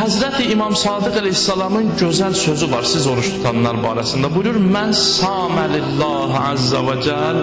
Həzrəti İmam Sadiq əleyhissalamın gözəl sözü var siz oruç tutanlar barəsində. Buyurur, mən saməlillah əzzə və cəl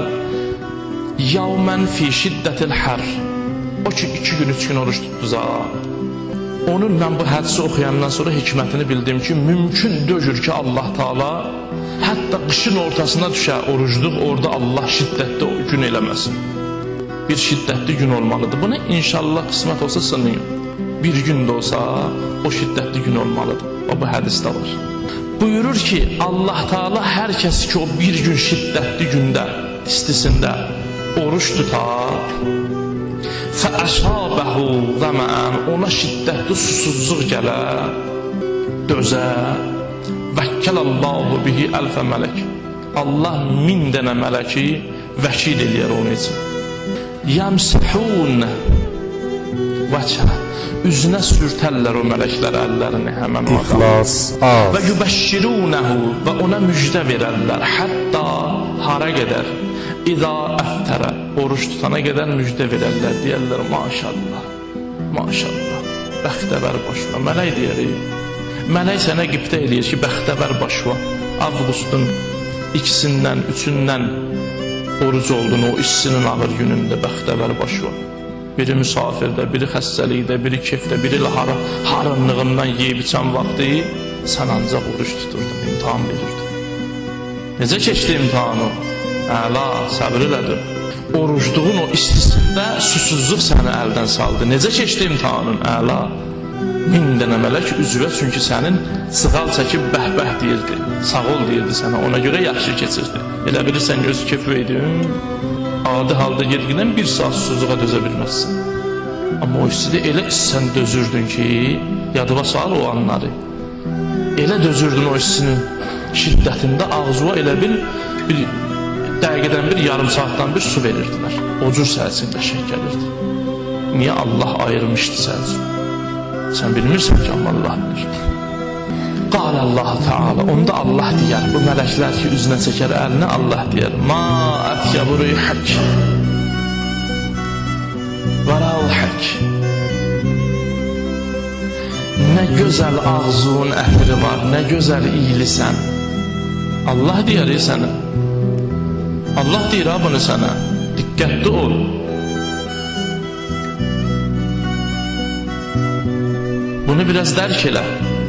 yavmən fi şiddətil hər. O ki 2 gün 3 gün oruç tutduza, onun mən bu hədisi oxuyandan sonra hikmətini bildim ki, mümkün döyür ki Allah Taala hətta qışın ortasına düşə orucluq, orada Allah şiddətli gün eləməsin. Bir şiddətli gün olmalıdır. Bunu inşallah qismət olsa sınıyım. Bir gün də olsa o şiddətli gün olmalıdır. O bu hədisdə var. Buyurur ki, Allah Taala hər kəs ki o bir gün şiddətli gündə, istisində oruç tutar, fəəşabəhu zəmən, ona şiddətli susuzluq gələr, dözə, vəkkəlallahu bihi əlfə mələk. Allah 1000 dənə mələki vəkil eləyər onun üçün. Yəmsəhun vəcə, üzünə sürtərlər o mələklər əllərini həmən o adam. Və yübəşşirunəhu, və ona müjdə verərlər, hətta hara qədər? İza əftərə, oruç tutana qədər müjdə verərlər, deyərlər, maşallah, maşallah, bəxtəvər başva. Mələk deyərik, mələk sənə qibtə eləyir ki, bəxtəvər başva. Avqustun 2-sindən, 3-ündən oruc oldun o işsinin ağır günündə, bəxtəvər başva. Biri müsafirdə, biri xəstəlikdə, biri kefdə, biri harınlığından yeyib içən vaxtı sən ancaq oruç tuturdun, imtihan verirdin. Necə keçdi imtihanı? Əla, səbir elədir. Orucluğun o istisində susuzluq səni əldən saldı. Necə keçdi imtihanın? Əla. 1000 dənə mələk üzvə, çünki sənin sığal çəkib bəhbəh deyirdi, sağ ol deyirdi sənə, ona görə yaxşı keçirdi. Elə bilirsən gözü köpüydün, adi halda yedgidən 1 saat susuzluğa dözə bilməzsən. Amma o istidə elə sən dözürdün ki, yadıva sal o anları. Elə dözürdün o istinin şiddətində, ağzıva elə bir dəqiqədən bir, yarım saatdan bir su verirdilər. O cür səhəsin qəşək gəlirdi. Niyə Allah ayırmışdı səhəsin? Sən bilmirsən ki, amma Allah bilir. Qal Allah Teala, onda Allah deyər, bu mələklər ki, üzünə çəkər əlinə, Allah deyər, ma ətyəbu rüyhək və rəvhək. Nə gözəl ağzun ətri var, nə gözəl iyilisən. Allah deyər sənə. Allah deyir ha bunu sənə, diqqətli ol. Bunu biraz dərk elə.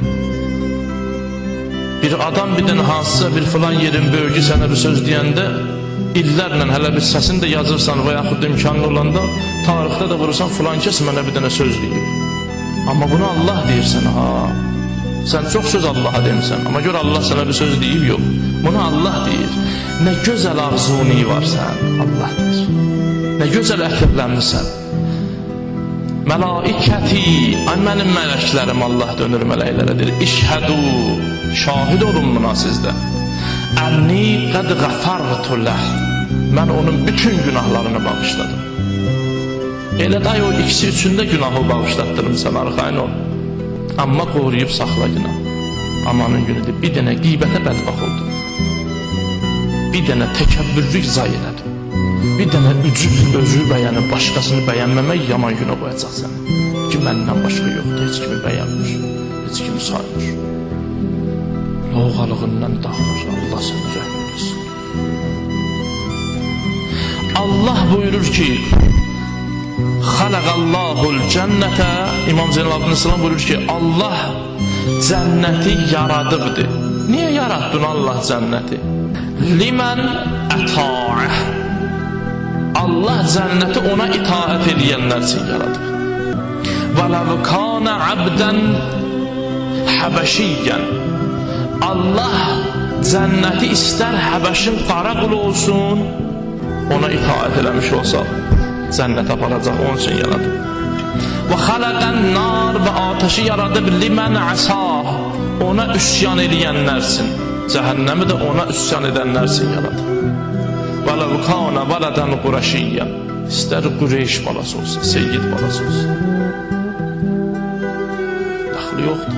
Bir adam bir dənə hansısa bir filan yerin böyücü sənə bir söz deyəndə, illərlə hələ bir səsini də yazırsan və yaxud da imkanlı olanda, tarixdə də vurursan filan kəs mənə bir dənə söz deyir. Amma bunu Allah deyir sənə, ha. Sən çox söz Allaha demisən, amma gör Allah sənə bir söz deyib, yox. Bunu Allah deyir. Nə gözəl ağzuni var sən, Allah deyir. Nə gözəl ətirlənmirsən. Mələikəti, ay mənim mələklərim, Allah dönür mələklərə deyir, İşhədu, şahid olun buna sizdə. Ənni qəd qəfərtu ləh, mən onun bütün günahlarını bağışladım. Elə day o ikisi üçündə günahı bağışlatdırım sən, arxayın ol. Amma qoruyub saxla günah. Amanın günüdür, bir dənə qeybətə bədbax oldu. Bir dənə təkəbbürlük zay elədi. Bir dənə özü bəyənib, başqasını bəyənməmək yaman günə qoyacaq səni. Ki, məndən başqa yoxdur, heç kimi bəyənmir, heç kimi saymır. Loğalığından dağılır, Allah səni rəhm eləsin. Allah buyurur ki, xaləqəllahul cənnətə, İmam Zeynəl Abidin Əsələm buyurur ki, Allah cənnəti yaradıbdır. Niyə yaraddın Allah cənnəti? Limən əta'əh, Allah cənnəti ona itaət edənlər üçün yaradıb. Və ləv kânə abdən həbəşiyyən, Allah cənnəti istər Həbəşin qara qulu olsun, ona itaət eləmiş olsa, cənnət aparacaq, onun üçün yaradıb. Və xaləqən nar, və ateşi yaradıb limən əsah, ona üsyan edənlər üçün, cəhənnəmi də ona üsyan edənlər üçün yaradıb. Və ləv kânə vələdən qurəşiyyən, istər Qureyş balası olsun, Seyyid balası olsun, dəxli yoxdur.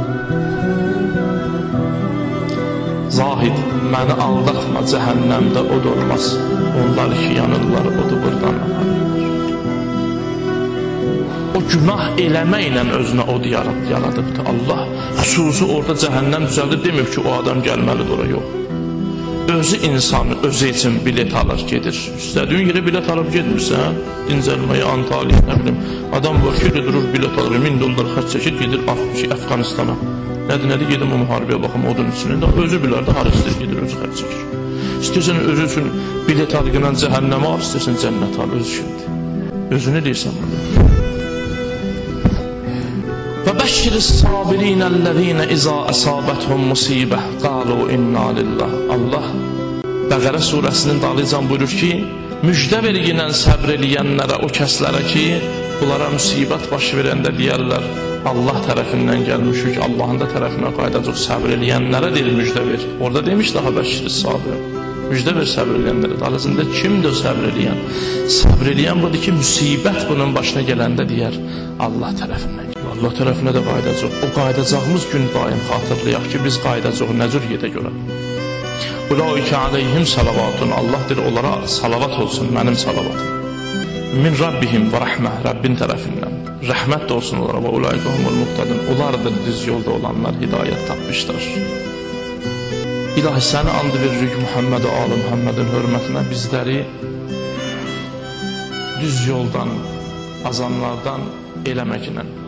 Zahid, məni aldatma, cəhənnəmdə od olmaz, onlar ki yanırlar, odu buradan aparırlar. o günah eləməklə özünə od yaradıbdır. Allah xüsusi orada cəhənnəm düzəldir demir ki, o adam gəlməlidir ora, yox. Özü insanı özü üçün bilet alır, gedir. İstədiyin yerə bilet alıb gedmirsən, dincəlməyə, Antaliya, nə bilim. Adam var ki, durur, bilet alır, $1000 xərc çəkir, gedir Əfqanistana. Nədir, gedim o müharibəyə baxım, odun içində. Özü bilər də, har istəyir, gedir, özü xərc çəkir. İstəyirsən özü üçün bilet algınan cəhənnəmə al, istəyirsən cənnət al, özü üçündür. Özünü deyirsən bunu. وَبَشِّرِ الصَّابِرِينَ الَّذ۪ينَ اِذَا أَصَابَتْهُمْ مُصِيبَةً قَالُوا اِنَّا لِلّٰهِ Allah Bəqərə surəsinin dalıcan buyurur ki, müjdə verginən səbr eləyənlərə, o kəslərə ki, bunlara müsibət baş verəndə deyərlər, Allah tərəfindən gəlmişik, Allahın da tərəfinə qaydacaq səbr eləyənlərə deyir, müjdə ver. Orada demiş daha bəşir sabir. Müjdə ver səbr eləyənlərə. Dalısında kimdir səbr eləyən? Səbr eləyən budur ki, müsibət bunun başına gələndə deyər, Allah tərəfindən. Allah tərəfinə də qaydacaq. O qaydacağımız gün daim xatırlayaq ki, biz qaydacaq nə cür yedə görə. Ulaikə aleyhim salavatun. Allah deyir, onlara salavat olsun, mənim salavatım. Min Rabbihim və rəhmə, Rəbbin tərəfindən. Rəhmət də olsun onlara və ulaikə humul muhtadın. Onlar da düz yolda olanlar hidayət tapmışlar. İlahi, səni and veririk Muhammed-i Ali Muhammedin hörmətinə bizləri düz yoldan, azanlardan eləməklə.